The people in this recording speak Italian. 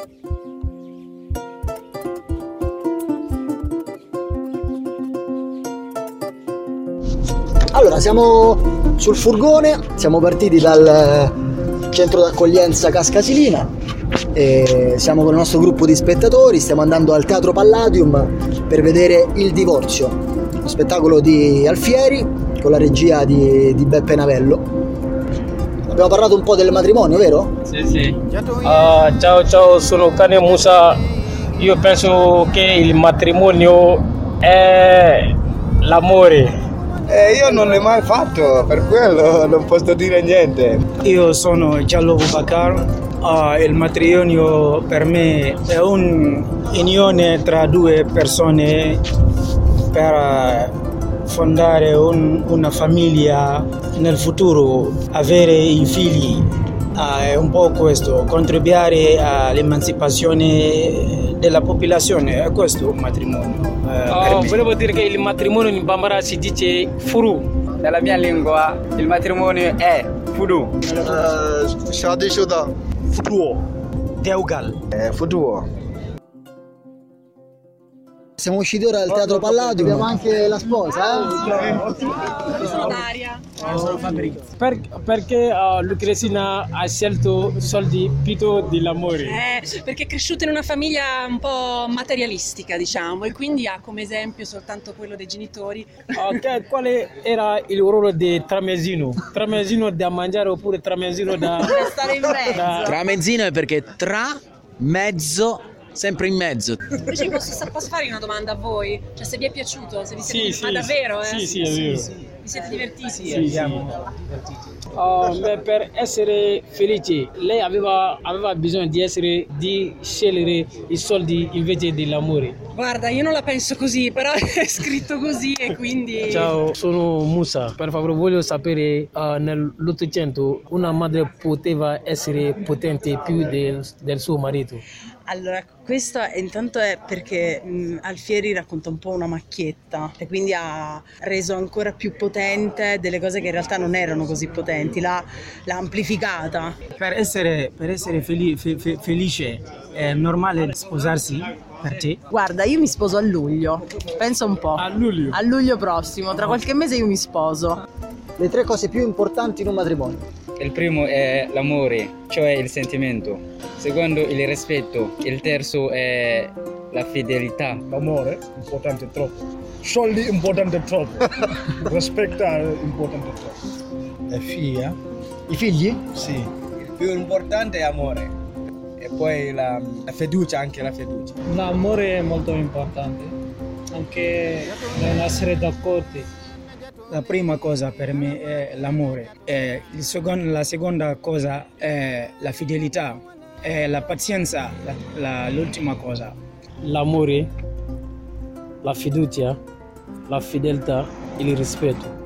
Allora, siamo sul furgone, siamo partiti dal centro d'accoglienza Cascasilina e siamo con il nostro gruppo di spettatori, stiamo andando al Teatro Palladium per vedere Il Divorzio, uno spettacolo di Alfieri con la regia di Beppe Navello. Abbiamo parlato un po' del matrimonio, vero? Sì. Ciao, sono Cane Musa. Io penso che il matrimonio è l'amore. Io non l'ho mai fatto, per quello non posso dire niente. Io sono Giallo Boubacar. Il matrimonio per me è un'unione tra due persone per fondare una famiglia nel futuro, avere i figli. È un po' questo, contribuire all'emancipazione della popolazione, è questo un matrimonio. Volevo dire che il matrimonio in Bambara si dice furu. Nella mia lingua il matrimonio è furu. Shadi Shuda. Futuo. Deugal. Futuo. Siamo usciti ora dal Teatro Palladium, abbiamo anche la sposa, Io sono Daria. Sono Fabrizio. Perché Lucrezina ha scelto soldi più dell'amore? Perché è cresciuta in una famiglia un po' materialistica, diciamo, e quindi ha come esempio soltanto quello dei genitori. Quale era il ruolo di Tramesino? Tramesino da mangiare oppure Tramesino da stare in mezzo? Tramezzino è perché tra, mezzo, sempre in mezzo. Invece posso fare una domanda a voi? Cioè, se vi è piaciuto, se vi siete Sì, ma davvero? Sì, è vero. Vi siete divertiti? Sì. Per essere felice, lei aveva bisogno di scegliere i soldi invece dell'amore. Guarda, io non la penso così, però è scritto così e quindi... Ciao, sono Musa. Per favore, voglio sapere, nell'Ottocento una madre poteva essere potente più del suo marito? Allora, questo intanto è perché Alfieri racconta un po' una macchietta e quindi ha reso ancora più potente delle cose che in realtà non erano così potenti, l'ha amplificata. Per essere felice è normale sposarsi per te? Guarda, io mi sposo a luglio, pensa un po'. A luglio? A luglio prossimo, tra qualche mese io mi sposo. Le 3 cose più importanti in un matrimonio. Il primo è l'amore, cioè il sentimento. Secondo il rispetto. Il terzo è la fedeltà. L'amore importante troppo. Soldi importante troppo. Rispetto importante troppo. Le figlie? I figli? Sì. Il più importante è amore. E poi la fiducia, anche la fiducia. L'amore è molto importante, anche non essere d'accordo. La prima cosa per me è l'amore, la seconda cosa è la fedeltà, la pazienza, l'ultima cosa. L'amore, la fiducia, la fedeltà e il rispetto.